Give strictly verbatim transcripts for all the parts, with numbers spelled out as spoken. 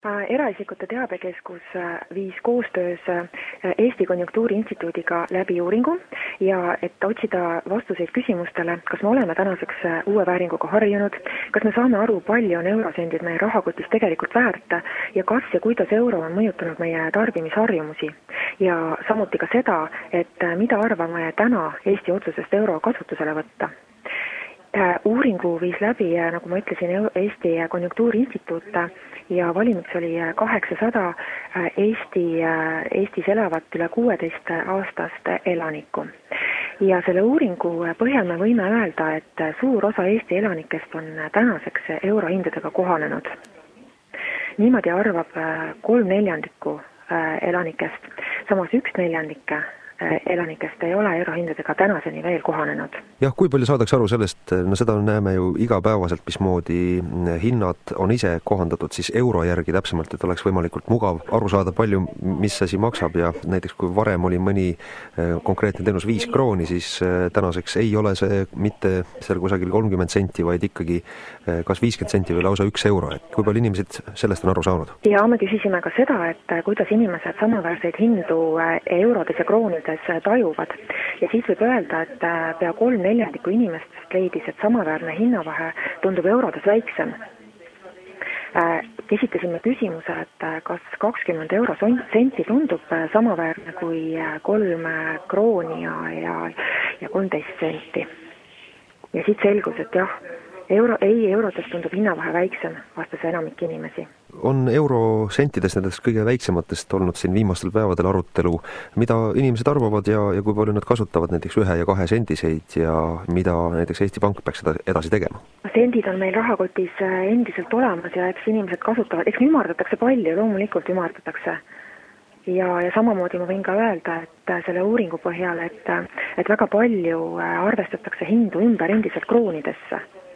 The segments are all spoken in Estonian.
Eraisikute teabekeskus viis koostöös Eesti Konjunktuuriinstituudiga läbi uuringu ja et otsida vastuseid küsimustele, kas me oleme tänaseks uue vääringuga harjunud, kas me saame aru, palju on eurosendid meie rahakotis tegelikult väärt ja kas ja kuidas euro on mõjutanud meie tarbimisharjumusi. Ja samuti ka seda, et mida arvame täna Eesti otsusest euro kasutusele võtta. Uuringu viis läbi, nagu ma ütlesin, Eesti Konjunktuuriinstituut ja valimiks oli kaheksasada Eesti, Eestis elavat üle kuueteist aastast elanikku. Ja selle uuringu põhjal me võime öelda, et suur osa Eesti elanikest on tänaseks eurohindadega kohanenud. Niimoodi arvab kolm neljandikku elanikest, samas üks neljandike elanikest ei ole eurohindadega tänaseni veel kohanenud. Jah, kui palju saadaks aru sellest, no seda näeme ju igapäevaselt, mismoodi hinnad on ise kohandatud siis euro järgi täpsemalt, et oleks võimalikult mugav aru saada palju, mis asi maksab ja näiteks kui varem oli mõni konkreetne teenus viis krooni, siis tänaseks ei ole see mitte seal kusagil kolmkümmend senti, vaid ikkagi kas viiskümmend senti või lausa üks euro. Et kui palju inimesed sellest on aru saanud? Ja me küsisime ka seda, et kuidas inimesed samaväärseid hindu eurodes ja kroonides tajuvad. Ja siis võib öelda, et pea kolm neljandikku inimestest leidis, et samaväärne hinnavahe tundub eurodes väiksem. Esitasime küsimuse, et kas kakskümmend euro senti tundub samaväärne kui kolm krooni ja, ja, ja kolmteist senti. Ja siit selgus, et jah, euro, ei eurodes tundub hinnavahe väiksem, vastas enamik inimesi. On eurosentides nendest kõige väiksematest olnud siin viimastel päevadel arutelu, mida inimesed arvavad ja, ja kui palju nad kasutavad näiteks ühe ja kahe sendiseid ja mida näiteks Eesti Pank peaks seda edasi tegema? Sendid on meil rahakotis endiselt olemas ja eks inimesed kasutavad, eks ümardatakse palju, loomulikult ümardatakse. Ja, ja samamoodi ma võin ka öelda, et selle uuringu põhjal, et, et väga palju arvestatakse hindu ümber endiselt kroonidesse.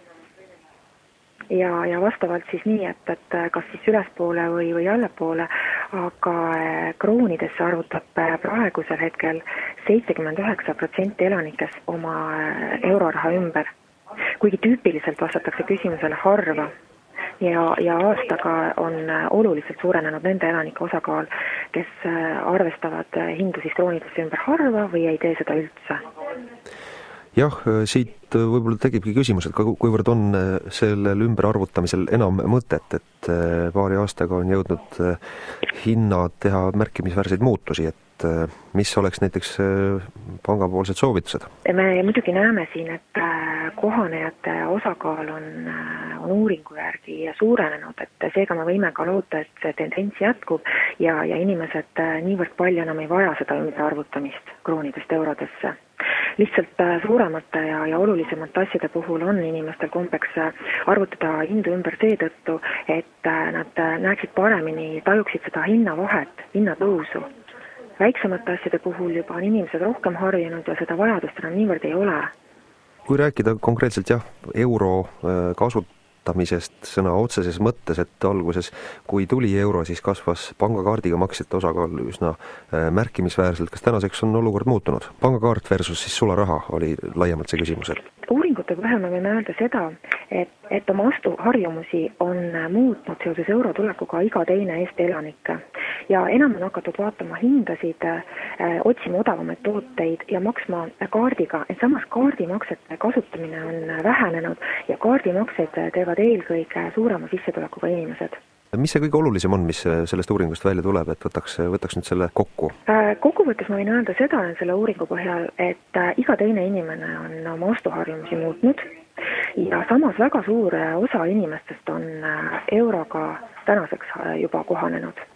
Ja, ja vastavalt siis nii, et, et kas siis ülespoole või, või allapoole, aga kroonidesse arvutab praegusel hetkel seitsekümmend üheksa protsenti elanikest oma euroraha ümber. Kuigi tüüpiliselt vastatakse küsimusele harva ja, ja aastaga on oluliselt suurenenud nende elanike osakaal, kes arvestavad hindu siis kroonidesse ümber harva või ei tee seda üldse. Jah, siit võib-olla tekibki küsimus, et kuivõrd on sellel ümberarvutamisel enam mõtet, et paari aastaga on jõudnud hinnad teha märkimisväärseid muutusi, et mis oleks näiteks pangapoolsed soovitused? Me muidugi näeme siin, et kohanejate osakaal on, on uuringu järgi suurenenud, et seega me võime ka loota, et see tendents jätkub ja, ja inimesed niivõrd palju enam ei vaja seda ümberarvutamist kroonidest eurodesse. Lihtsalt suuremate ja, ja olulisemate asjade puhul on inimestel kombeks arvutada hindu ümber seetõttu, et nad näeksid paremini, tajuksid seda hinnavahet, hinnatõusu. Väiksemate asjade puhul juba on inimesed rohkem harjunud ja seda vajadust enam niivõrd ei ole. Kui rääkida konkreetselt jah, euro kasutamisest sõna otseses mõttes, et alguses kui tuli euro, siis kasvas pangakaardiga maksjate osakaal üsna märkimisväärselt. Kas tänaseks on olukord muutunud? Pangakaart versus siis sularaha oli laiemalt see küsimus. Uuringute põhjal me võime öelda seda, et, et oma ostuharjumusi on muutnud seoses euro tulekuga iga teine Eesti elanik. Ja enam on hakatud vaatama hindasid, otsima odavamaid tooteid ja maksma kaardiga, et samas kaardimaksete kasutamine on vähenenud ja kaardimakseid teevad eelkõige suurema sissetulekuga inimesed. Mis see kõige olulisem on, mis sellest uuringust välja tuleb, et võtaks, võtaks nüüd selle kokku? Kokkuvõttes ma võin öelda seda selle uuringu põhjal, et iga teine inimene on oma ostuharjumusi muutnud ja samas väga suur osa inimestest on euroga tänaseks juba kohanenud.